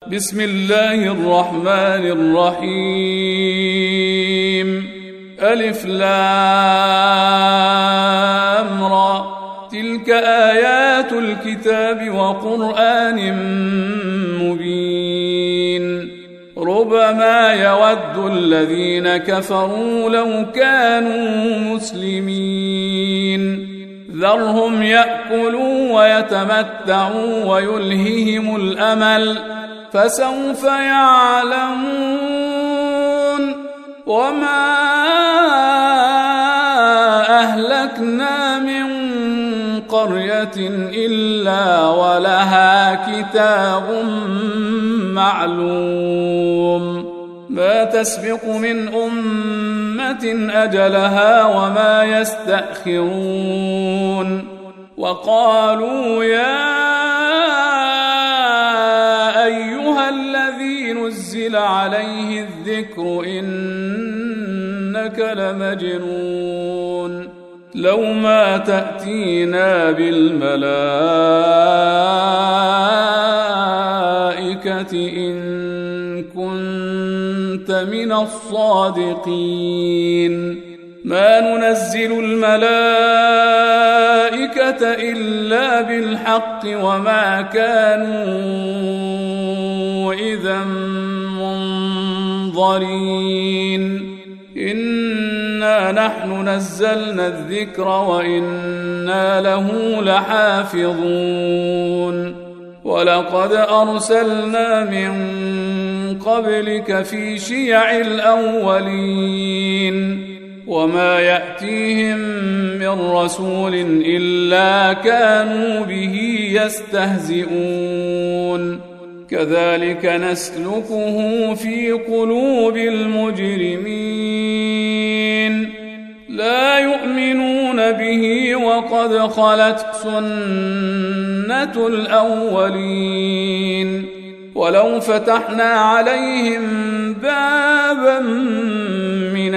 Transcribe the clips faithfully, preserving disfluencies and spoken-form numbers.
بسم الله الرحمن الرحيم. ألف لام را، تلك آيات الكتاب وقرآن مبين. ربما يود الذين كفروا لو كانوا مسلمين. ذرهم يأكلوا ويتمتعوا ويلههم الأمل، فسوف يعلمون. وما أهلكنا من قرية إلا ولها كتاب معلوم، ما تسبق من أمة أجلها وما يستأخرون. وقالوا يا أيها الذي نزل عليه الذكر إنك لمجنون، لو ما تأتينا بالملائكة إن كنت من الصادقين. ما ننزل الملائكة إلا بالحق وما كانوا إذا منظرين. إنا نحن نزلنا الذكر وإنا له لحافظون. ولقد أرسلنا من قبلك في شيع الأولين، وما يأتيهم من رسول إلا كانوا به يستهزئون. كذلك نسلكه في قلوب المجرمين، لا يؤمنون به وقد خلت سنة الأولين. ولو فتحنا عليهم بابا من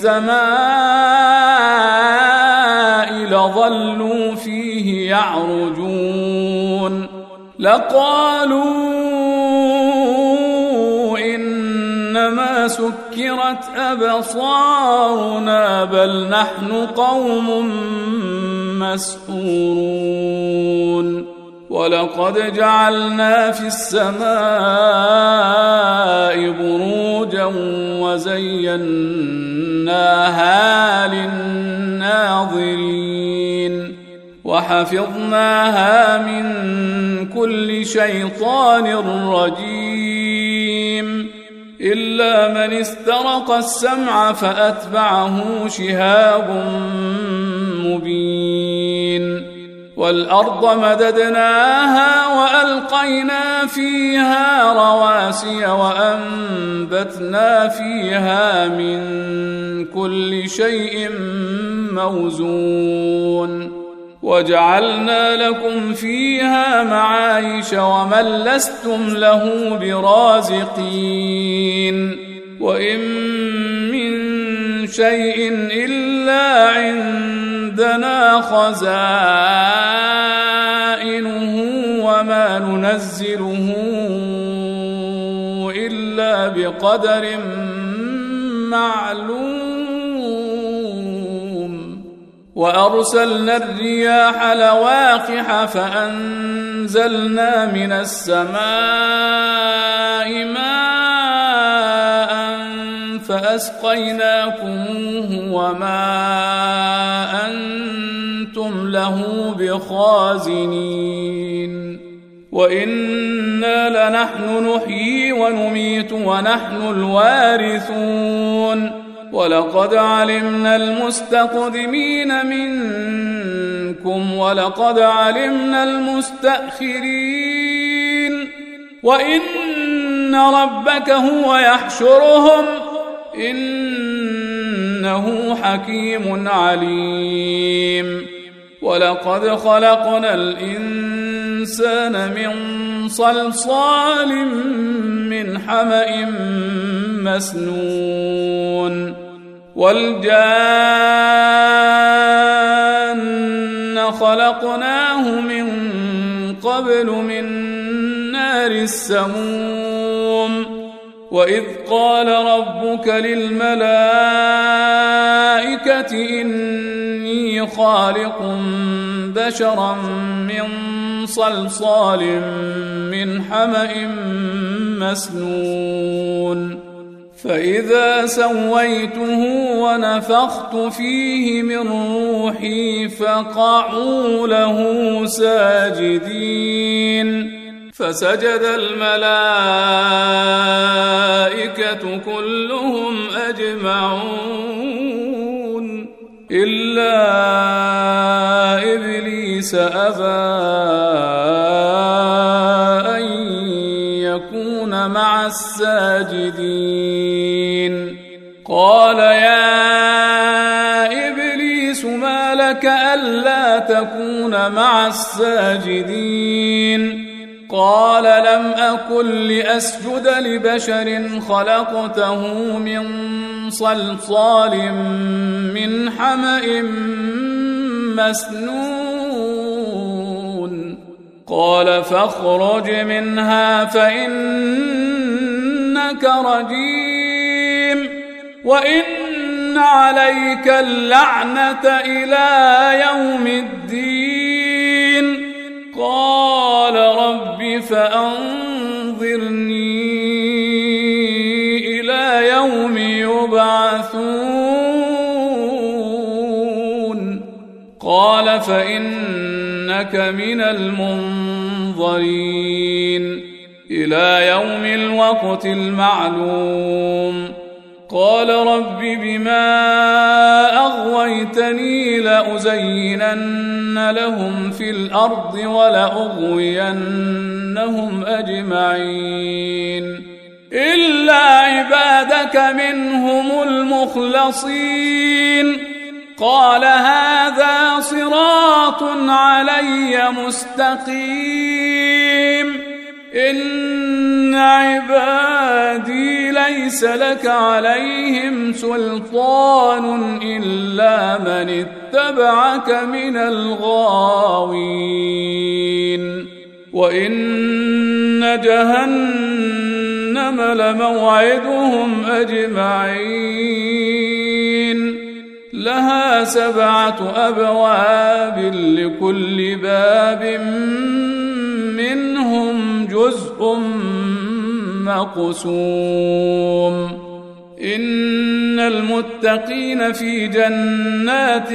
السماء لظلوا فيه يعرجون، لقالوا إنما سكرت أبصارنا بل نحن قوم مسحورون. ولقد جعلنا في السماء بروجا وزيناها للناظرين، وحفظناها من كل شيطان رجيم، إلا من استرق السمع فأتبعه شهاب مبين. والأرض مددناها وألقينا فيها رواسي وأنبتنا فيها من كل شيء موزون. وجعلنا لكم فيها معايش ومن لستم له برازقين. وإن من شيء إلا عندنا خزائنه وما ننزله إلا بقدر معلوم. وأرسلنا الرياح لواقح فأنزلنا من السماء ماء فأسقيناكموه وما أنتم له بخازنين. وإنا لنحن نحيي ونميت ونحن الوارثون. ولقد علمنا المستقدمين منكم ولقد علمنا المستأخرين. وإن ربك هو يحشرهم إنه حكيم عليم. ولقد خلقنا الإنسان من صلصال من حمأ مسنون. والجان خلقناه من قبل من نار السموم. وإذ قال ربك للملائكة إني خالق بشرا من صلصال من حمأ مسنون فإذا سويته ونفخت فيه من روحي فقعوا له ساجدين فسجد الملائكة كلهم أجمعون إلا إبليس أبى أن يكون مع الساجدين قال يا إبليس ما لك ألا تكون مع الساجدين قال لم أكن لأسجد لبشر خلقته من صلصال من حمأ مسنون قال فاخرج منها فإنك رجيم وإن عليك اللعنة إلى يوم الدين قال رب فأنظرني إلى يوم يبعثون قال فإنك من المنظرين إلى يوم الوقت المعلوم قال رب بما أغويتني لأزينن لهم في الأرض ولأغوينهم أجمعين إلا عبادك منهم المخلصين قال هذا صراط علي مستقيم إن عبادي ليس لك عليهم سلطان إلا من اتبعك من الغاوين وإن جهنم لموعدهم أجمعين لها سبعة أبواب لكل باب منهم جزء مقسوم إن المتقين في جنات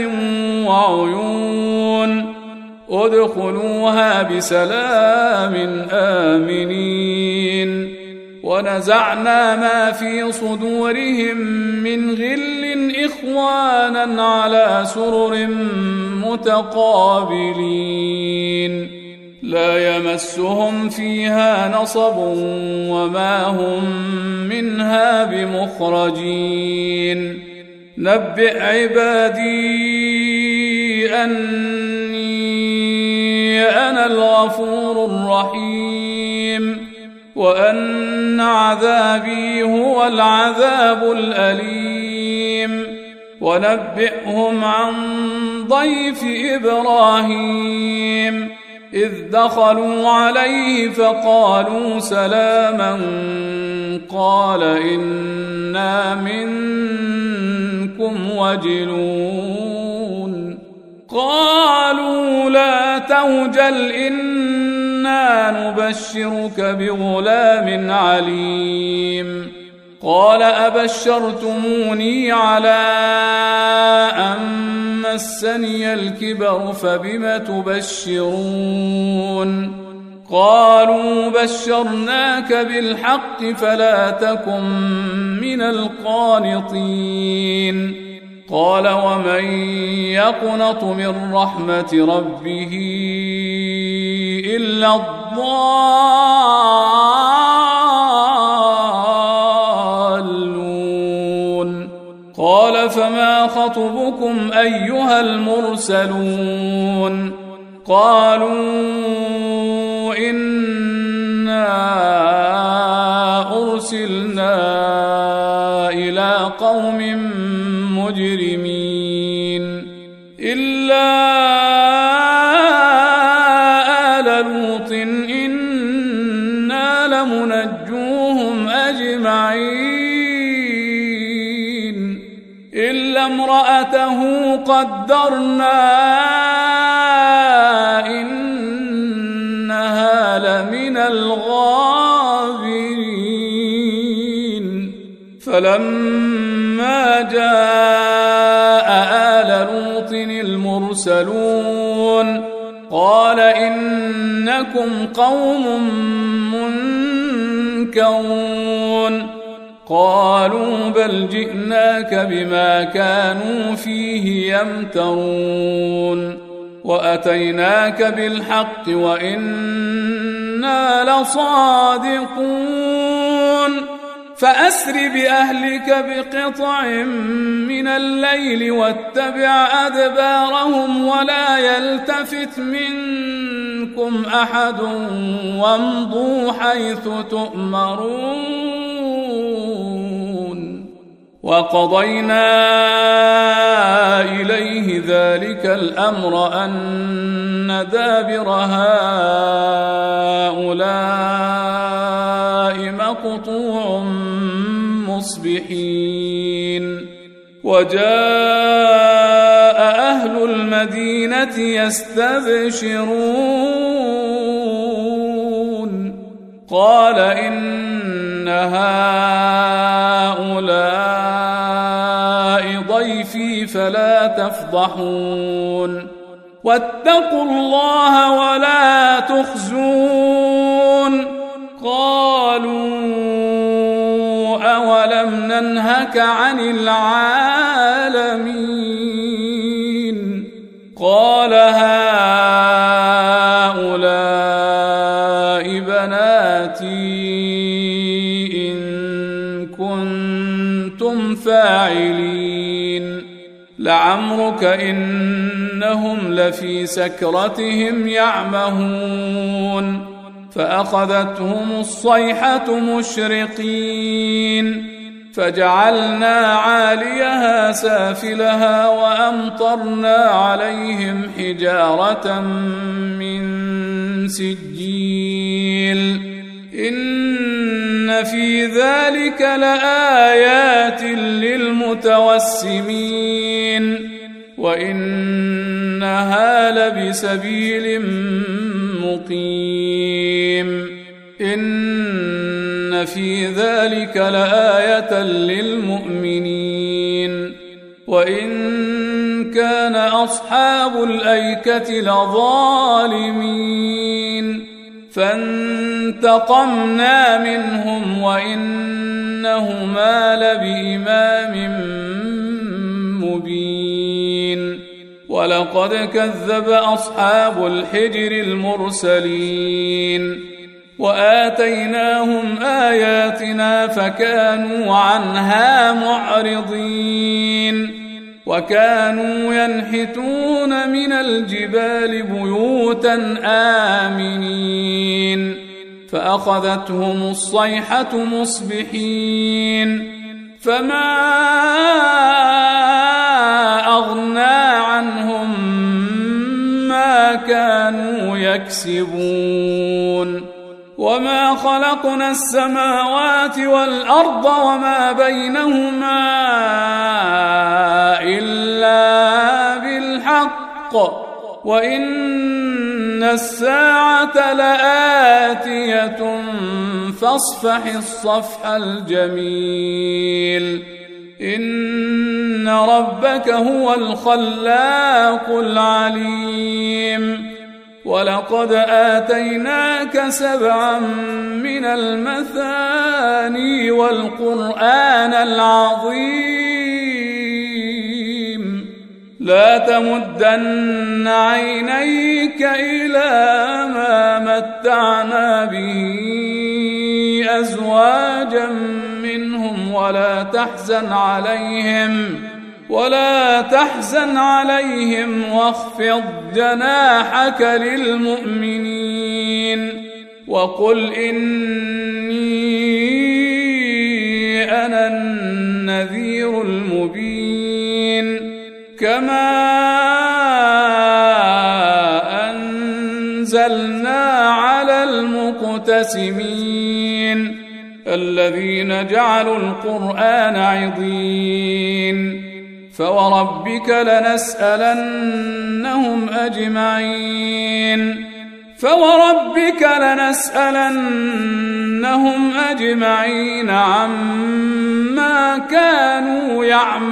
وعيون ادخلوها بسلام آمنين ونزعنا ما في صدورهم من غل إخوانا على سرر متقابلين لا يمسهم فيها نصب وما هم منها بمخرجين نبئ عبادي أني أنا الغفور الرحيم وأن عذابي هو العذاب الأليم ونبئهم عن ضيف إبراهيم إذ دخلوا عليه فقالوا سلاما قال إنا منكم وجلون قالوا لا توجل إنا نبشرك بغلام عليم قال أبشرتموني على أن مسني الكبر فبم تبشرون قالوا بشرناك بالحق فلا تكن من القانطين قال ومن يقنط من رحمة ربه إلا الضالون قال فما خطبكم أيها المرسلون قالوا إنا أرسلنا إلى قوم مجرمين إلا آل لوط إنا لمنجوهم أجمعين إلا امرأته قدرنا إنها لمن الغابرين فلما جاء آل لوط المرسلون قال إنكم قوم منكرون قالوا بل جئناك بما كانوا فيه يمترون وأتيناك بالحق وإنا لصادقون فأسر بأهلك بقطع من الليل واتبع أدبارهم ولا يلتفت منكم أحد وامضوا حيث تؤمرون وقضينا إليه ذلك الأمر أن دابر هؤلاء مقطوع مصبحين وجاء أهل المدينة يستبشرون قال إن هؤلاء ضيفي فلا تفضحون واتقوا الله ولا تخزون قالوا أولم ننهك عن العالمين قال هؤلاء بناتي إن كنتم فاعلين لعمرك إنهم لفي سكرتهم يعمهون فأخذتهم الصيحة مشرقين فجعلنا عاليها سافلها وأمطرنا عليهم حجارة من سجيل إن في ذلك لآيات للمتوسمين وإنها لبسبيل مقيم إن في ذلك لآية للمؤمنين وإن كان أصحاب الأيكة لظالمين فانتقمنا منهم وإنهما لبإمام مبين ولقد كذب أصحاب الحجر المرسلين وآتيناهم آياتنا فكانوا عنها معرضين وكانوا ينحتون من الجبال بيوتا آمنين فأخذتهم الصيحة مصبحين فما أغنى عنهم ما كانوا يكسبون وما خلقنا السماوات والأرض وما بينهما إلا بالحق وإن الساعة لآتية فاصفح الصفح الجميل إن ربك هو الخلاق العليم ولقد آتيناك سبعا من المثاني والقرآن العظيم لا تمدن عينيك إلى ما متعنا به أزواجا منهم ولا تحزن عليهم ولا تحزن عليهم واخفض جناحك للمؤمنين وقل إني أنا النذير المبين كما أنزلنا على المقتسمين الذين جعلوا القرآن عضين فوربك لنسألنهم أجمعين فوربك لنسألنهم أجمعين عما كانوا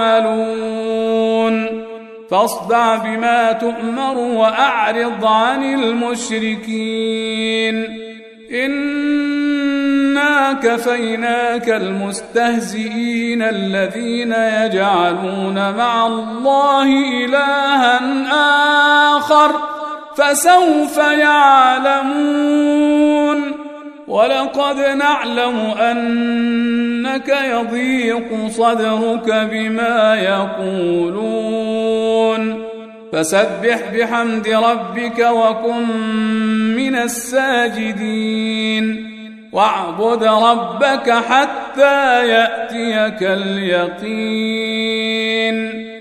يعملون فاصدع بما تؤمر وأعرض عن المشركين إنا كفيناك المستهزئين الذين يجعلون مع الله إلها آخر فسوف يعلمون ولقد نعلم أنك يضيق صدرك بما يقولون فسبح بحمد ربك وكن من الساجدين واعبد ربك حتى يأتيك اليقين